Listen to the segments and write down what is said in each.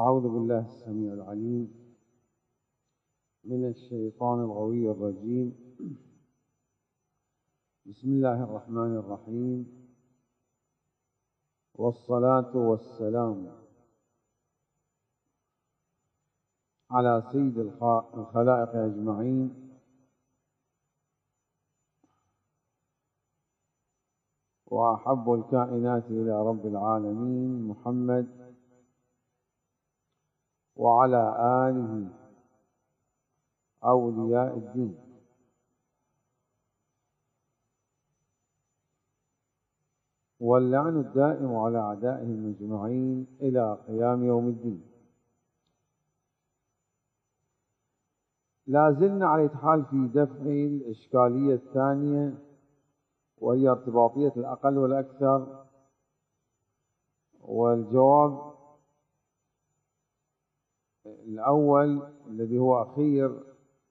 أعوذ بالله السميع العليم من الشيطان الغوي الرجيم. بسم الله الرحمن الرحيم، والصلاة والسلام على سيد الخلائق أجمعين وأحب الكائنات إلى رب العالمين محمد وعلى آله أولياء الدين. واللعن الدائم على أعدائهم أجمعين إلى قيام يوم الدين. لا زلنا على الحال في دفع الإشكالية الثانية، وهي ارتباطية الأقل والأكثر، والجواب الأول الذي هو أخير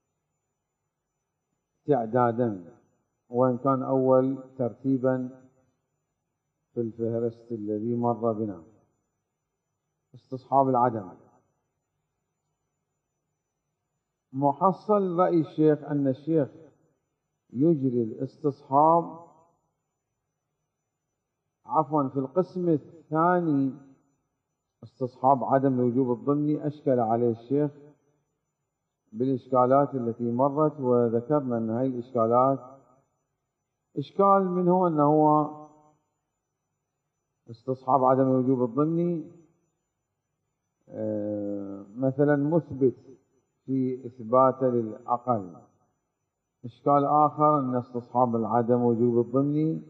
تعدادا، وإن كان أول ترتيبا في الفهرست الذي مر بنا، استصحاب العدم. محصل رأي الشيخ أن الشيخ يجري الاستصحاب في القسم الثاني، استصحاب عدم الوجوب الضمني، أشكل عليه الشيخ بالإشكالات التي مرت، وذكرنا أن هذه الإشكالات إشكال منه أنه هو استصحاب عدم الوجوب الضمني مثلا مثبت في إثباته للأقل. إشكال آخر أن استصحاب العدم وجوب الضمني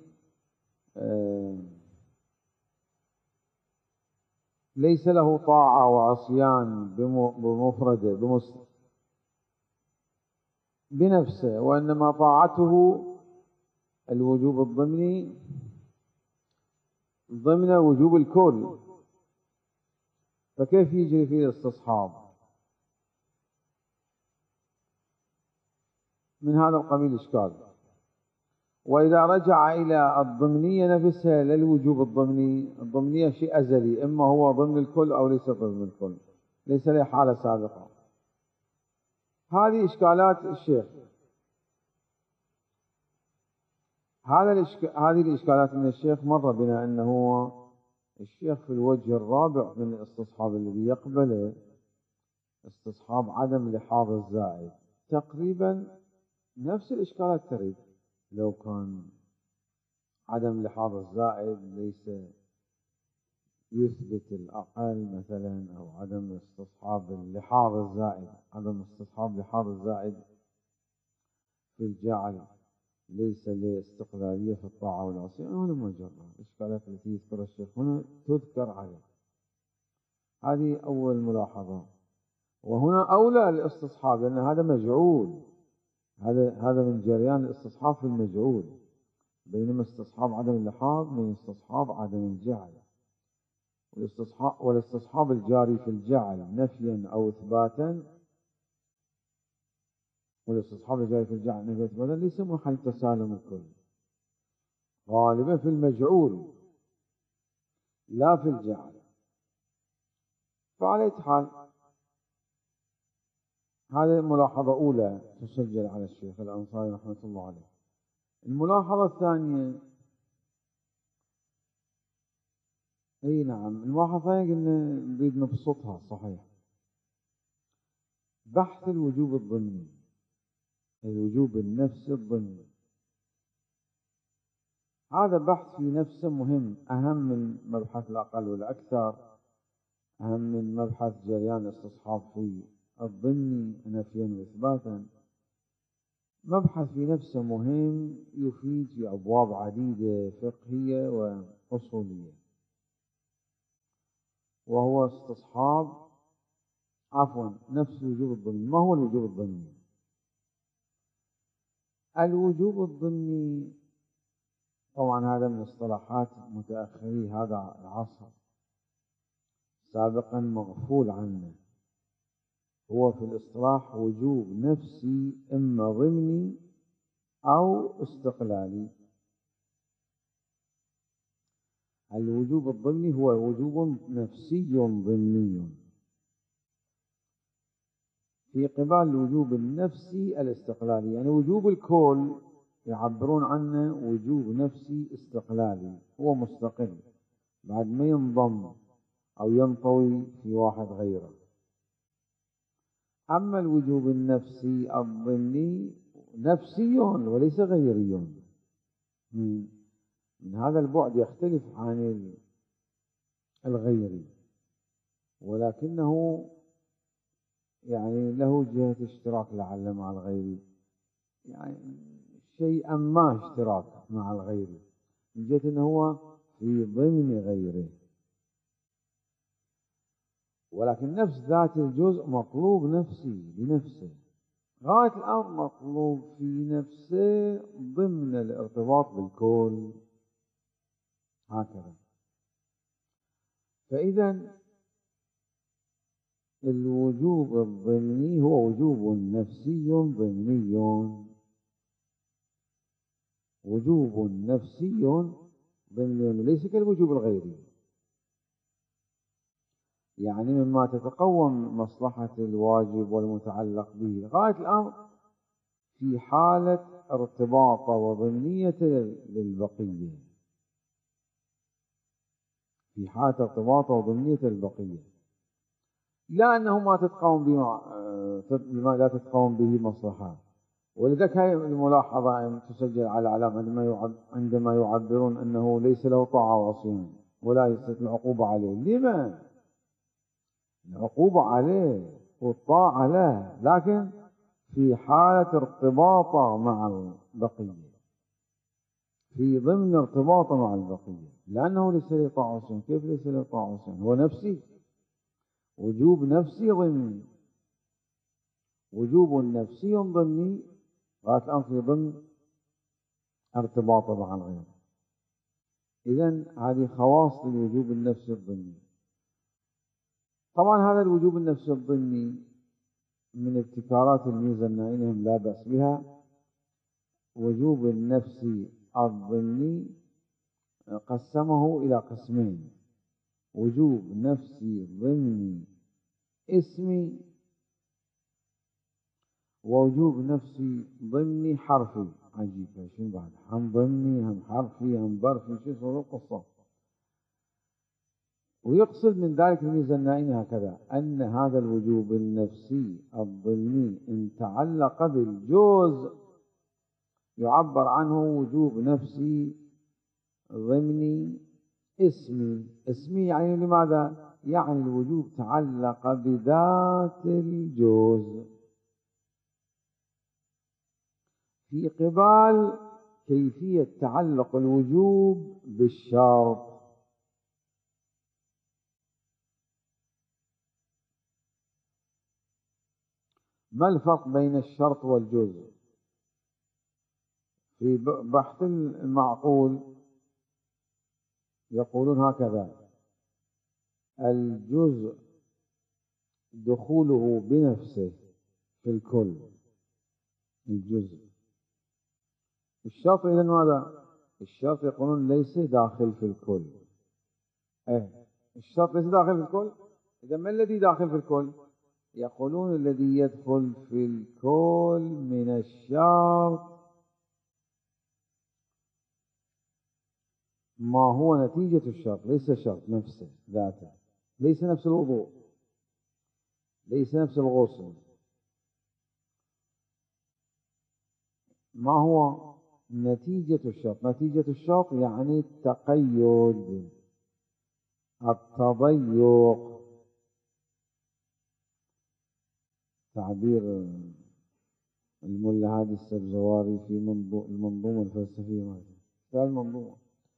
ليس له طاعة وعصيان بمفرده بنفسه، وإنما طاعته الوجوب الضمني ضمن وجوب الكل، فكيف يجري فيه الاستصحاب؟ من هذا القبيل إشكال. وإذا رجع إلى الضمنية نفسها للوجوب الضمني، الضمنية شيء أزلي، إما هو ضمن الكل أو ليس ضمن الكل، ليس له حالة سابقة. هذه إشكالات الشيخ. هذه الإشكالات من الشيخ مر بنا أنه الشيخ في الوجه الرابع من الاستصحاب الذي يقبله استصحاب عدم لحاظ الزائد، تقريبا نفس الإشكالات ترد. لو كان عدم لحاظ الزائد ليس يثبت الأقل مثلا، أو عدم استصحاب اللحاظ الزائد، عدم استصحاب لحاظ الزائد في الجعل ليس لاستقلالية في الطاعة والعصيان. هنا مجرد الإشكالات التي يذكرها الشيخ هنا تذكر عليه. هذه أول ملاحظة. وهنا أولى الاستصحاب، لأن هذا مجعول، هذا من جريان الاستصحاب في المجعول، بينما استصحاب عدم اللحاظ من استصحاب عدم الجعل. والاستصحاب الجاري في الجعل نفيا أو إثباتا، والاستصحاب الجاري في الجعل نفيا أو إثباتا ليس محل تسالم الكل، غالبا في المجعول لا في الجعل. فعلى أي حال هذه ملاحظة أولى تسجل على الشيخ الأنصاري رحمة الله عليه. الملاحظة الثانية، أي نعم، الملاحظة الثانية قلنا نريد نبسطها صحيح. بحث الوجوب الضمني، الوجوب النفسي الضمني، هذا بحث في نفسه مهم، أهم من مبحث الأقل والأكثر، أهم من مبحث جريان استصحاب في الضمني نفيا وإثباتا. مبحث في نفسه مهم، يفيد في أبواب عديدة فقهية وأصولية، وهو استصحاب نفس الوجوب الضمني. ما هو الوجوب الضمني؟ الوجوب الضمني طبعا هذا من اصطلاحات متأخري هذا العصر، سابقا مغفول عنه. هو في الاصطلاح وجوب نفسي إما ضمني أو استقلالي. الوجوب الضمني هو وجوب نفسي ضمني، في قبال الوجوب النفسي الاستقلالي، يعني وجوب الكل يعبرون عنه وجوب نفسي استقلالي، هو مستقل بعد ما ينضم أو ينطوي في واحد غيره. أما الوجوب النفسي الضمني نفسي وليس غيري، من هذا البعد يختلف عن الغيري، ولكنه يعني له جهة اشتراك لعل مع الغيري، يعني شيئا ما اشتراك مع الغيري من جهة أنه هو في ضمن غيره، ولكن نفس ذات الجزء مطلوب نفسي بنفسه، غاية الأمر مطلوب في نفسه ضمن الارتباط بالكل، هكذا. فإذا الوجوب الضمني هو وجوب نفسي ضمني، وجوب نفسي ضمني ليس كالوجوب الغيري، يعني مما تتقوم مصلحة الواجب والمتعلق به غاية الأمر في حالة ارتباط وضمنية للبقية، في حالة ارتباط وضمنية للبقية، لا أنه ما تتقوم به لا تتقوم به مصلحة. ولذلك هذه الملاحظة تسجل على علامة عندما يعبرون أنه ليس له طاعة وعصيان ولا يستطيع العقوبة عليه. لما؟ العقوبة عليه والطاعة له، لكن في حالة ارتباطه مع البقية، في ضمن ارتباطه مع البقية، لأنه ليس له طاعة وعصيان. كيف ليس له طاعة وعصيان؟ هو نفسي، وجوب نفسي ضمني، وجوب نفسي ضمني غاية الأمر في ضمن ارتباطه مع الغير. إذن هذه خواص للوجوب النفسي الضمني. طبعا هذا الوجوب النفسي الضمني من ابتكارات الميزة النائلهم لا بأس بها. وجوب النفسي الضمني قسمه إلى قسمين: وجوب نفسي ضمني اسمي، ووجوب نفسي ضمني حرفي. عجيب، شنو بعد؟ هم ضمني هم حرفي هم ظرفي، شو صار القصة؟ ويقصد من ذلك الميزة النائمة هكذا: أن هذا الوجوب النفسي الضمني إن تعلق بالجزء يعبر عنه وجوب نفسي ضمني اسمي. اسمي يعني لماذا؟ يعني الوجوب تعلق بذات الجزء في قبال كيفية تعلق الوجوب بالشرط. ما الفرق بين الشرط والجزء؟ في بحث المعقول يقولون هكذا: الجزء دخوله بنفسه في الكل، الجزء. الشرط إذن ماذا؟ الشرط يقولون ليس داخل في الكل. الشرط ليس داخل في الكل. إذا ما الذي داخل في الكل؟ يقولون الذي يدخل في الكل من الشرط ما هو نتيجة الشرط، ليس الشرط نفسه ذاته، ليس نفس الوضوء، ليس نفس الغسل. ما هو نتيجة الشرط؟ نتيجة الشرط يعني التقيد، التضيق، تعبير الملا هادي السبزواري في المنظومة الفلسفية. هذه المنظومة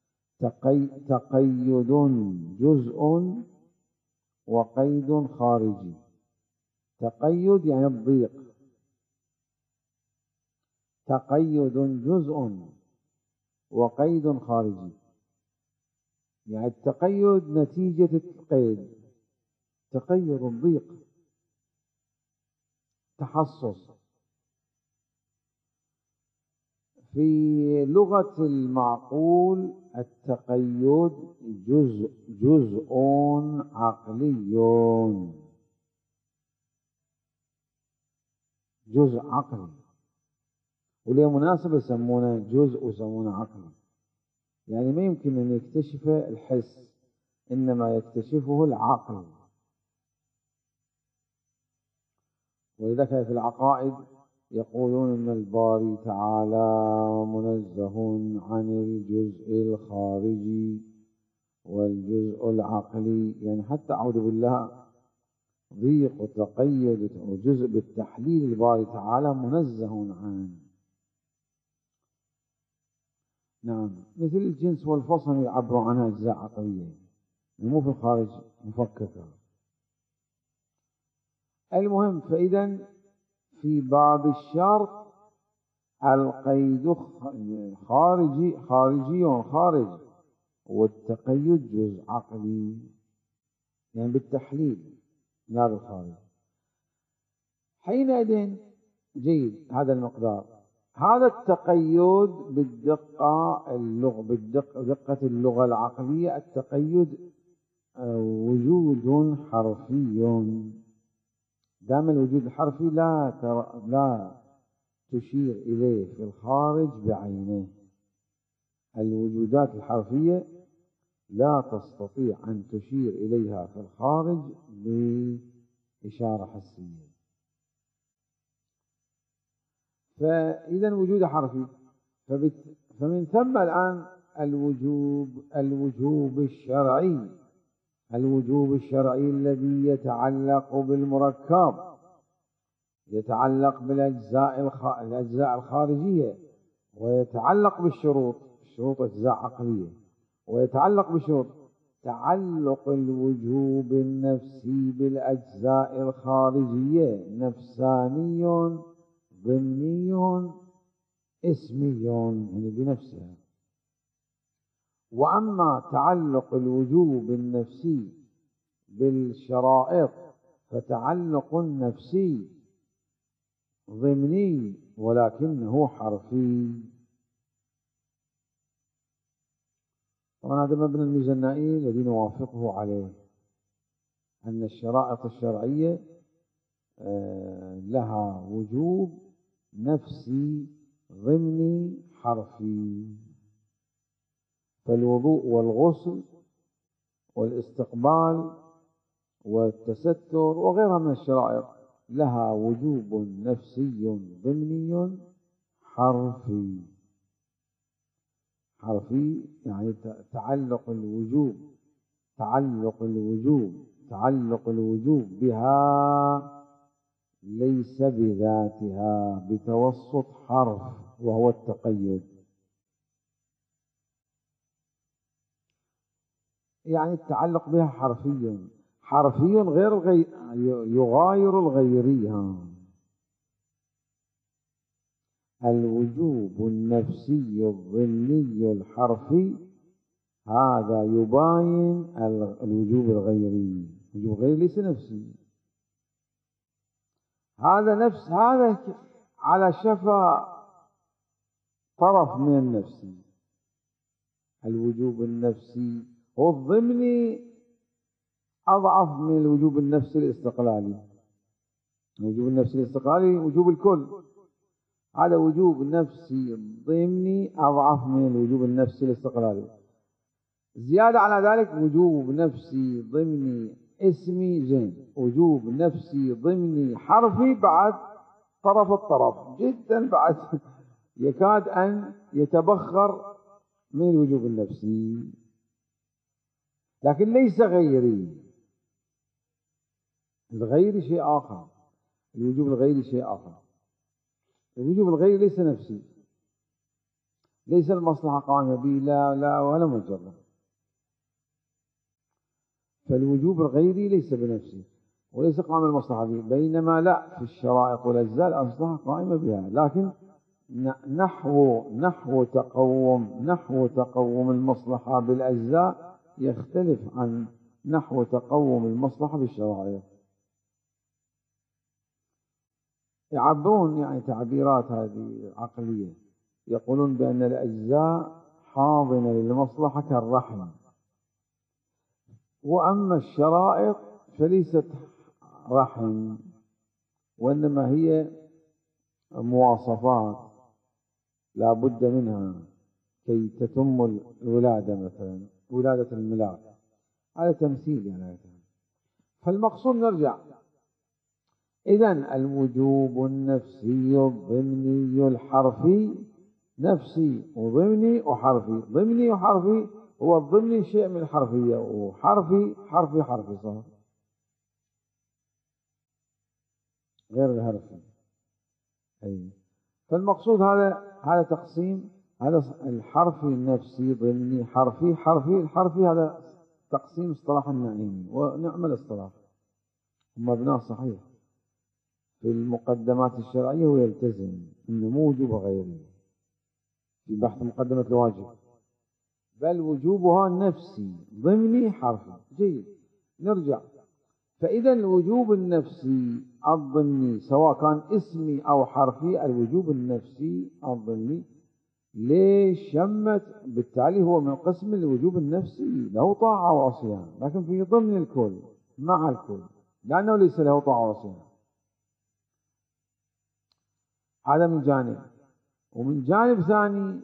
تقيد جزء وقيد خارجي. تقيد يعني الضيق، تقيد جزء وقيد خارجي، يعني التقيد نتيجة القيد، تقيد الضيق، تحصص. في لغة المعقول التقيد جزء عقلي، جزء عقلي، وليه مناسبة يسمونه جزء ويسمونه عقلي. يعني ما يمكن أن يكتشفه الحس، إنما يكتشفه العقل. ولذلك في العقائد يقولون إن الباري تعالى منزه عن الجزء الخارجي والجزء العقلي. يعني حتى أعوذ بالله ضيق وتقيد وجزء بالتحليل الباري تعالى منزه عنه. نعم، مثل الجنس والفصل يعبروا عنها أجزاء عقلية، مو في الخارج مفككة. المهم، فإذا في باب الشرط القيد خارجي خارج، والتقيد جزء عقلي، يعني بالتحليل لا بالخارج. حينئذ جيد هذا المقدار، هذا التقيد بدقة اللغة العقلية. التقيد وجود حرفي، دام الوجود الحرفي لا تشير إليه في الخارج بعينه. الوجودات الحرفية لا تستطيع أن تشير إليها في الخارج بإشارة حسية. فإذا وجود حرفي، فمن ثم الآن الوجوب الشرعي الذي يتعلق بالمركب، يتعلق بالأجزاء الخارجية، ويتعلق بالشروط أجزاء عقلية، ويتعلق بالشروط. تعلق الوجوب النفسي بالأجزاء الخارجية نفساني ضمني اسمي، يعني بنفسها. وأما تعلق الوجوب النفسي بالشرائط فتعلق نفسي ضمني ولكنه حرفي. طبعا هذا مبنى الميزانائي الذي نوافقه عليه، أن الشرائط الشرعية لها وجوب نفسي ضمني حرفي. فالوضوء والغسل والاستقبال والتستر وغيرها من الشرائط لها وجوب نفسي ضمني حرفي. يعني تعلق الوجوب بها ليس بذاتها بتوسط حرف، وهو التقيد. يعني التعلق بها حرفي غير يغاير الغيري. الوجوب النفسي الظني الحرفي هذا يباين الوجوب الغيري. الوجوب الغيري ليس نفسي، هذا على شفا طرف من النفسي. الوجوب النفسي والضمني أضعف من الوجوب النفسي الاستقلالي. الوجوب النفسي الاستقلالي وجوب الكل، هذا وجوب نفسي ضمني أضعف من الوجوب النفسي الاستقلالي. زيادة على ذلك وجوب نفسي ضمني اسمي زين، وجوب نفسي ضمني حرفي بعد الطرف جدا، بعد يكاد أن يتبخر من الوجوب النفسي، لكن ليس غيري. الغيري شيء آخر، الوجوب الغيري شيء آخر. الوجوب الغيري ليس نفسي، ليس المصلحة قائمة به، لا ولا مجرد. فالوجوب الغيري ليس بنفسه وليس قائم المصلحة به، بينما لا، في الشرائط والأجزاء المصلحة قائمة بها، لكن نحو تقوم المصلحة بالأجزاء يختلف عن نحو تقوم المصلحة بالشرائط. يعبرون يعني تعبيرات هذه عقلية، يقولون بأن الأجزاء حاضنة للمصلحة كالرحم، وأما الشرائط فليست رحم، وإنما هي مواصفات لا بد منها كي تتم الولادة، مثلا ولادة الملاك، هذا تمثيل يعني. فالمقصود نرجع، إذن الوجوب النفسي الضمني الحرفي، نفسي وضمني وحرفي. ضمني وحرفي، هو الضمني شيء من الحرفية، وحرفي حرفي صار غير الحرفي. أي فالمقصود هذا تقسيم، هذا الحرفي نفسي ضمني حرفي. الحرفي هذا تقسيم اصطلاح النعيمي، ونعم الاصطلاح، مبناه صحيح في المقدمات الشرعية، ويلتزم أنه مو وجوب غيره في بحث مقدمة الواجب، بل وجوبها نفسي ضمني حرفي. جيد، نرجع. فإذا الوجوب النفسي الضمني سواء كان اسمي أو حرفي، الوجوب النفسي الضمني ليش شمت؟ بالتالي هو من قسم الوجوب النفسي، له طاعة وعصيان، لكن في ضمن الكل مع الكل، لأنه ليس له طاعة وعصيان. هذا من جانب. ومن جانب ثاني،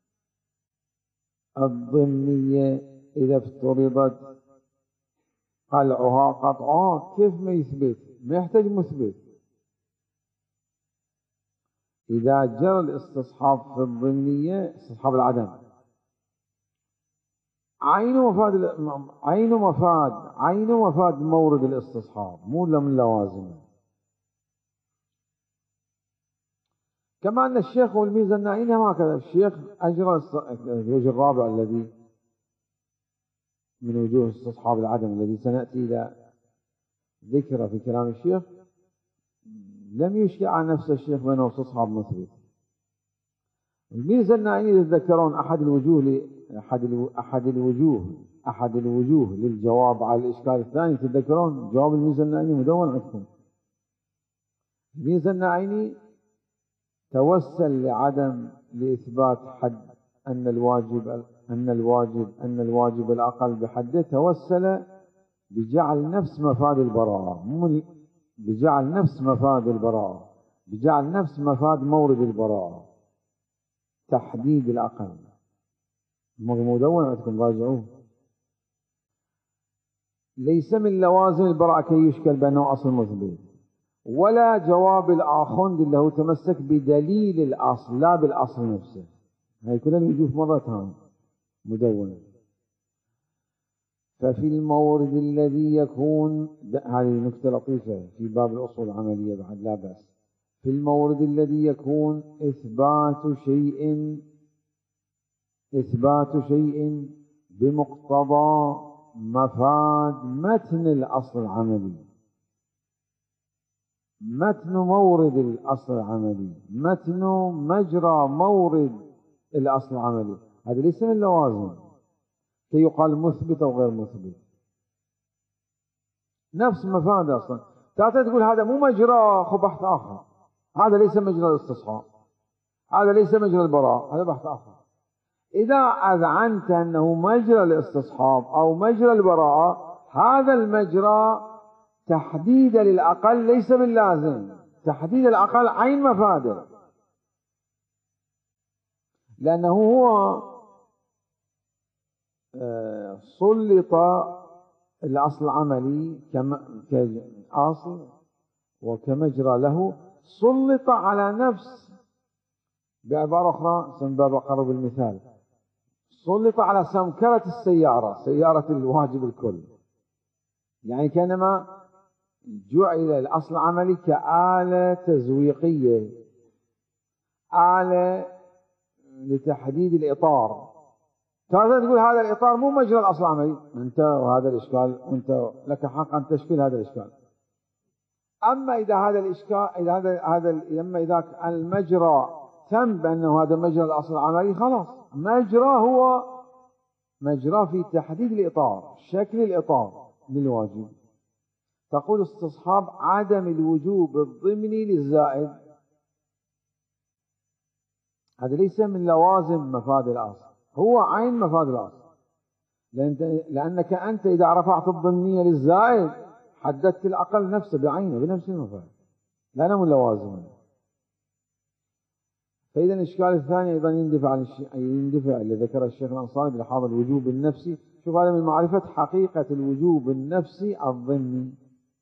الضمنية إذا افترضت قلعها قطعها، كيف ما يثبت؟ ما يحتاج مثبت. إذا جرى الاستصحاب في الضمنية، استصحاب العدم، عين مفاد مورد الاستصحاب، مو من لوازمه. كما أن الشيخ والميزة النائين هكذا. الشيخ أجرى الوجه الرابع الذي من وجوه استصحاب العدم، الذي سنأتي إلى ذكره في كلام الشيخ، لم يشكل عن نفس الشيخ بأنه استصحاب مثبت. الميزة النائين يتذكرون أحد الوجوه للجواب على الإشكال الثاني. تتذكرون جواب الميزة النائين مدون عندكم؟ الميزة النائين توسل لعدم لإثبات حد أن الواجب الأقل بحده، توسل بجعل نفس مفاد البراءة، بجعل نفس مفاد مورد البراءة، تحديد الأقل. مدون عندكم، راجعوه. ليس من لوازم البراءة كي يشكل بأنه أصل مثبت، ولا جواب الآخوند اللي هو تمسك بدليل الأصل لا بالأصل نفسه. هاي كلها الوجوه مرتها مدونة. ففي المورد الذي يكون، هذه نكتة لطيفة في باب الأصول العملية بعد، لا بأس. في المورد الذي يكون إثبات شيء بمقتضى مفاد متن الأصل العملي، متن مورد الأصل العملي، متن مجرى مورد الأصل العملي، هذا ليس من اللوازم كي يقال مثبت أو غير مثبت. نفس مفاد أصلا. تقول هذا مو مجرى، خو بحث آخر. هذا ليس مجرى الاستصحاب، هذا ليس مجرى البراء، هذا بحث آخر. إذا أذعنت أنه مجرى الاستصحاب أو مجرى البراءة، هذا المجرى تحديد للأقل ليس باللازم. تحديد الأقل عين مفاده، لأنه هو سلط الأصل العملي كأصل وكمجرى له، سلط على نفس، بعبارة أخرى سنباب أقرب المثال، سلط على سمكرة السيارة، سيارة الواجب الكل. يعني كأنما جعل الأصل العملي كآلة تزويقية، آلة لتحديد الإطار. تقول هذا الإطار مو مجرى الأصل العملي، أنت وهذا الإشكال، وأنت لك حق أن تشكل هذا الإشكال. أما إذا هذا الإشكال، إذا المجرى تم بأنه هذا مجرى الأصل العملي، خلاص مجرى هو مجرى في تحديد الإطار، شكل الإطار للواجب. تقول استصحاب عدم الوجوب الضمني للزائد، هذا ليس من لوازم مفاد الأصل، هو عين مفاد الأصل. لأنك أنت إذا رفعت الضمنية للزائد حددت الأقل نفسه بعينه بنفس المفاد، لأنه من لوازمه. فإذا الإشكال الثاني أيضا يندفع اللي ذكر الشيخ الأنصاري بلحاظ الوجوب النفسي. شوف هذا من معرفة حقيقة الوجوب النفسي الضمني.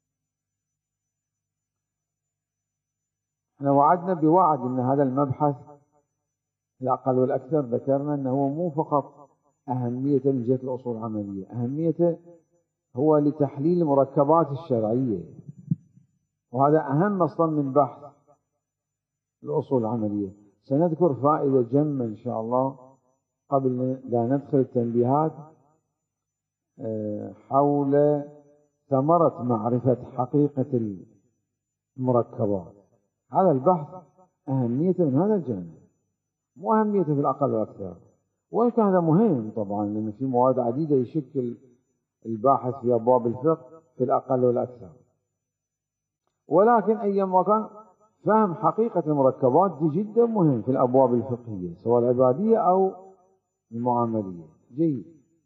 احنا وعدنا بوعد أن هذا المبحث الأقل والأكثر ذكرنا أنه مو فقط أهمية من جهة الأصول العملية، أهميته هو لتحليل المركبات الشرعية، وهذا أهم أصلا من بحث الأصول العملية. سنذكر فائدة جمة إن شاء الله قبل لا ندخل التنبيهات حول ثمرة معرفة حقيقة المركبات. هذا البحث أهميته من هذا الجانب، مو أهميته في الأقل والأكثر، وإن كان هذا مهم طبعا لأن في مواد عديدة يشكل الباحث في أبواب الفقه في الأقل والأكثر، ولكن أيما كان فهم حقيقة المركبات دي جدا مهم في الأبواب الفقهية سواء العبادية أو المعاملية. جيد.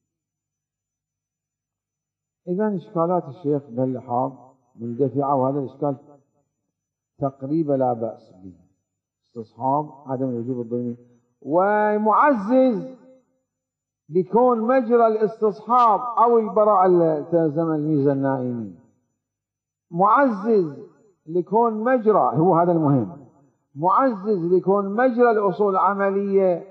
إذن إشكالات الشيخ باللحاظ مندفعة، وهذا الإشكال تقريبا لا بأس به، استصحاب عدم الوجوب الضمني، ومعزز بكون مجرى الاستصحاب أو البراءة التزم الميزة النائمي، معزز لكون مجرى، هو هذا المهم، معزز لكون مجرى الأصول العملية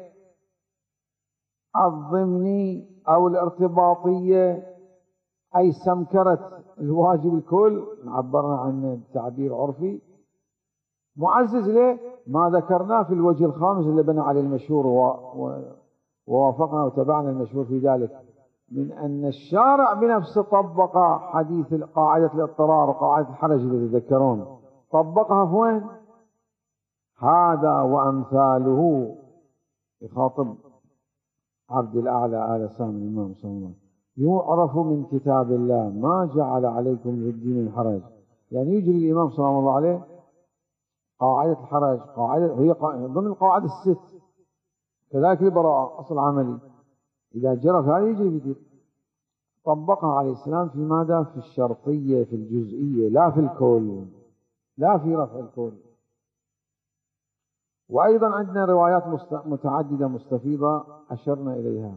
الضمني أو الارتباطية، أي سمكرة الواجب الكل، عبرنا عنه تعبير عرفي، معزز له ما ذكرناه في الوجه الخامس اللي بنى عليه المشهور ووافقنا وتبعنا المشهور في ذلك، من أن الشارع بنفسه طبق حديث قاعدة الاضطرار وقاعدة الحرج اللي تذكرون، طبقها في وين؟ هذا وأمثاله يخاطب عبد الأعلى آل سامي الإمام صلى الله عليه وسلم، يعرف من كتاب الله ما جعل عليكم في الدين من حرج. يعني يجري الإمام صلى الله عليه قاعدة الحرج، قاعدة هي ضمن القواعد الست، كذلك البراءة أصل عملي، إذا جرى في هذا يجري في طبقها عليه السلام في ماذا؟ في الشرطية، في الجزئية، لا في الكل، لا في رفع الكل. وأيضا عندنا روايات متعددة مستفيضة أشرنا إليها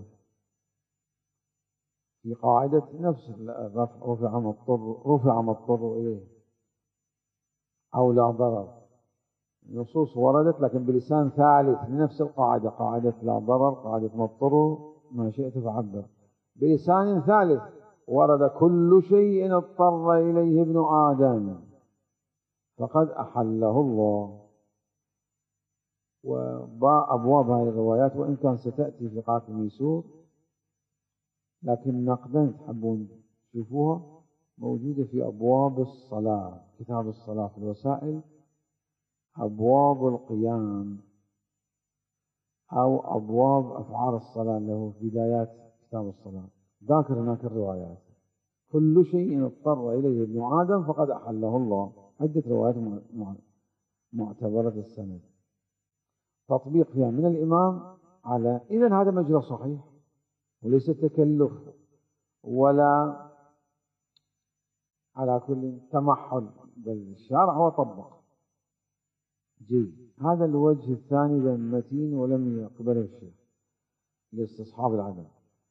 في قاعدة نفس الرفع، رفع ما اضطر إليه أو لا ضرر. نصوص وردت لكن بلسان ثالث لنفس القاعدة، قاعدة لا ضرر، قاعدة ما اضطر، ما شئت فعبر، بلسان ثالث ورد كل شيء اضطر إليه ابن آدم فقد أحله الله. وأبواب هذه الروايات وإن كان ستأتي في قاعدة الميسور، لكن نقدا تحبون تشوفوها موجودة في أبواب الصلاة، كتاب الصلاة في الوسائل، أبواب القيام أو أبواب أفعال الصلاة اللي هو في بدايات كتاب الصلاة، ذاكر هناك الروايات كل شيء اضطر إليه ابن آدم فقد أحله الله، عدة روايات معتبرة السند، تطبيق فيها من الإمام على، إذن هذا مجرى صحيح وليس تكلف ولا على كل تمحل، بل الشارع هو طبق. جيد. هذا الوجه الثاني متين ولم يقبله الشيخ لاستصحاب العدم.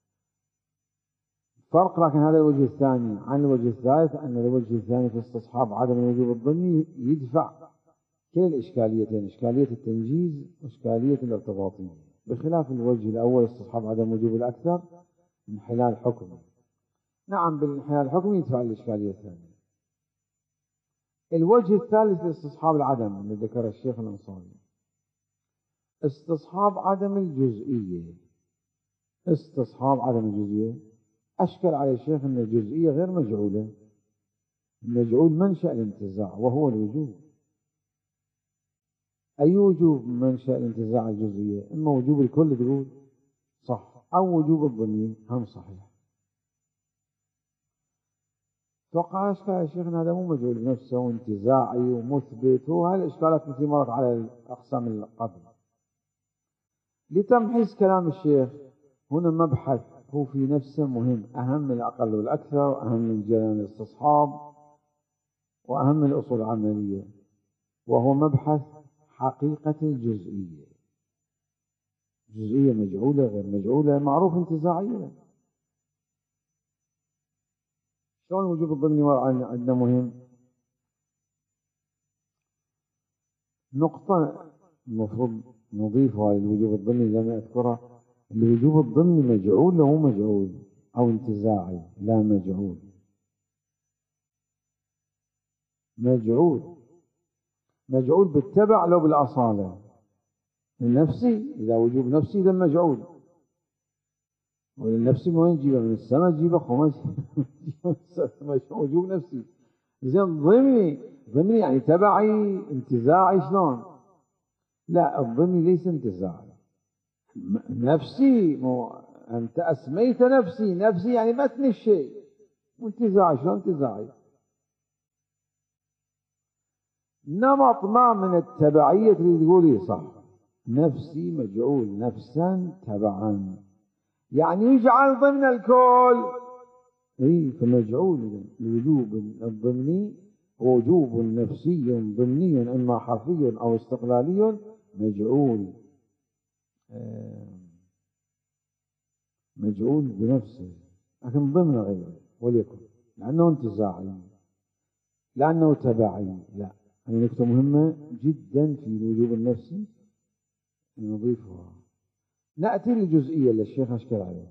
فرق لكن هذا الوجه الثاني عن الوجه الثالث أن الوجه الثاني في استصحاب عدم الوجوب الضمني يدفع كلا الإشكاليتين، إشكالية التنجيز وإشكالية الارتباطية، بخلاف الوجه الأول استصحاب عدم وجوب الأكثر انحلال حكم. نعم بالانحلال الحكم يدفع الإشكالية الثانية. الوجه الثالث لاستصحاب العدم اللي ذكر الشيخ الأنصاري استصحاب عدم الجزئية. استصحاب عدم الجزئية أشكل على الشيخ أن الجزئية غير مجعولة، المجعول منشأ الانتزاع وهو الوجوب. أي وجوب منشأ الانتزاع الجزئية؟ إما وجوب الكل تقول صح، أو وجوب الضمني هم صحيح. توقع أشكال يا شيخ هذا مو مجعول بنفسه وانتزاعي ومثبت، وهالإشكالات مثل مرت على الأقسام اللي قبل. لتمحيص كلام الشيخ هنا مبحث هو في نفسه مهم، أهم من الأقل والأكثر، أهم من جريان الاستصحاب، وأهم من الأصول العملية، وهو مبحث حقيقة الجزئية. جزئية مجعولة غير مجعولة معروف انتزاعية. شلون الوجوب الضمني عندنا مهم؟ نقطة المفروض نضيفها للوجوب الضمني لم أذكرها. الوجوب الضمني مجعول له مجعول أو انتزاعي؟ لا، مجعول. مجعول بالتبع لو بالأصالة. النفسي إذا وجوب نفسي إذا مجعول. والنفسي من وين تجيبه؟ من السماء تجيبه خمس. وجوب نفسي. زين ضمني يعني تبعي انتزاعي شلون؟ لا، الضمني ليس انتزاعي. نفسي أنت أسميت نفسي يعني متن الشيء. وانتزاعي شلون انتزاعي؟ نمط ما من التبعية اللي تقولي صح. نفسي مجعول نفسا تبعا يعني يجعل ضمن الكل. فمجعول. الوجوب الضمني وجوب نفسي ضمني إما حرفي أو استقلالي مجعول. مجعول بنفسه لكن ضمن غيره وليكن لأنه انتزاعي لأنه تبعي. لا، هذه نقطة مهمة جدا في الوجوب النفسي نضيفها. نأتي للجزئية اللي الشيخ أشكل عليها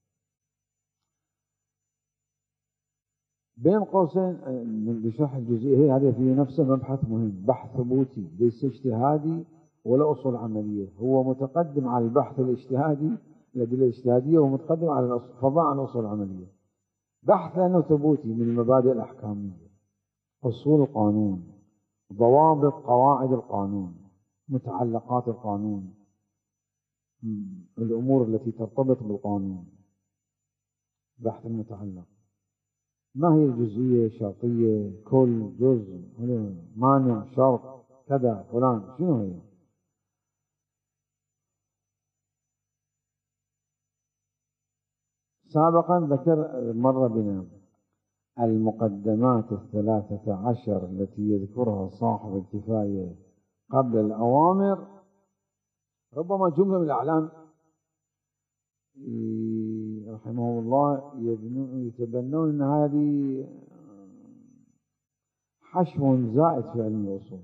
بين قوسين بشرح الجزئية هذه. في نفسه مبحث مهم، بحث ثبوتي ليس اجتهادي ولا أصول عملية. هو متقدم على البحث الاجتهادي الأدلة الاجتهادية ومتقدم على فضاء عن أصول عملية. بحث لأنه ثبوتي من المبادئ الأحكامية، أصول القانون، ضوابط قواعد القانون، متعلقات القانون، الأمور التي ترتبط بالقانون. بحث المتعلق ما هي الجزئية؟ شرطية، كل جزء، مانع، شرط، كذا، فلان، شنو هي؟ سابقا ذكر مر بنا المقدمات 13 التي يذكرها صاحب الكفاية قبل الأوامر. ربما جملة من الأعلام رحمه الله يتبنون أن هذه حشو زائد في علم الأصول،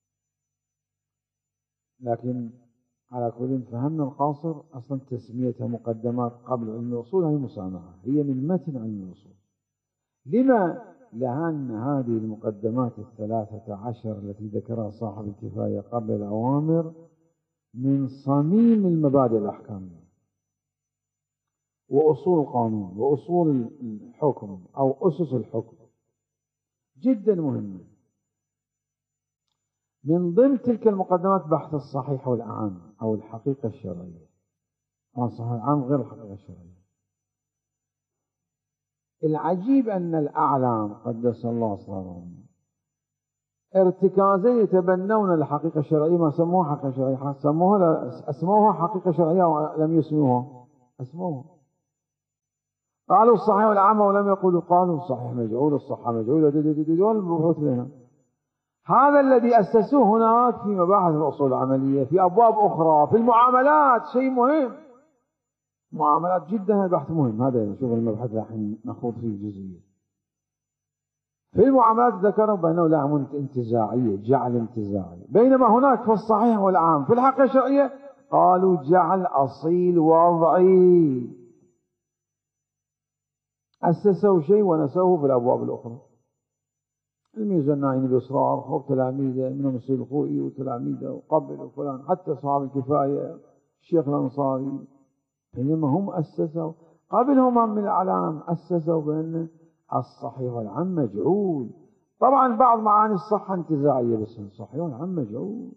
لكن على كل فهمنا القاصر أصلا تسميتها مقدمات قبل علم الأصول هي مسامحة، هي من متن علم الأصول. لما؟ لأن هذه المقدمات 13 التي ذكرها صاحب الكفاية قبل الأوامر من صميم المبادئ الأحكامية وأصول القانون وأصول الحكم أو أسس الحكم، جدا مهمة. من ضمن تلك المقدمات بحث الصحيح والعام أو الحقيقة الشرعية. الصحيح والعام غير الحقيقة الشرعية. العجيب أن الأعلام قدس الله أسرارهم ارتكازين يتبنون الحقيقة الشرعية ما سموها حقيقة شرعية، أسموها حقيقة شرعية ولم يسموها، أسموها. قالوا الصحيح والعام ولم يقولوا، قالوا الصحيح مجعول، الصحة مجعولة، دول البحوث لنا. هذا الذي أسسوه هناك في مباحث الأصول العملية، في أبواب أخرى، في المعاملات، شيء مهم. معاملات جدا هذا بحث مهم. هذا نشوف المبحث الحين نخوض فيه جزئيا. في المعاملات ذكروا بأنه لا انتزاعية، جعل انتزاعي، بينما هناك في الصحيح والعام في الحقيقة الشرعية قالوا جعل أصيل وضعي. أسسوا شيء ونسوه في الأبواب الأخرى. الميزانين بإصرار خوف تلاميذه منهم السيد الخوئي وتلاميذه وقبل وفلان حتى أصحاب الكفاية الشيخ الأنصاري، بينما هم أسسوا قبلهم من الأعلام أسسوا بأن الصحيح والعام مجعول. طبعا بعض معاني الصحة انتزاعية بس الصحيح والعام مجعول.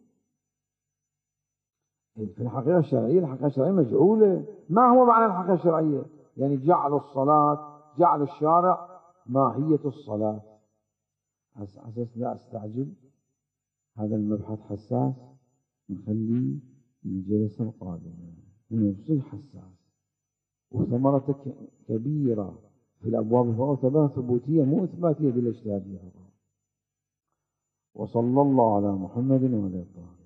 في الحقيقة الشرعية الحقيقة الشرعية مجعولة. ما هو معنى الحقيقة الشرعية؟ يعني جعل الصلاة، جعل الشارع ماهية الصلاة. أساس لا أستعجل، هذا المبحث حساس نخليه للجلسة القادمة، إنه يصير حساس وثمرته كبيرة في الأبواب الفقهية ثبوتية مو إثباتية بالاجتهادية. وصلى الله على محمد وعلى آله.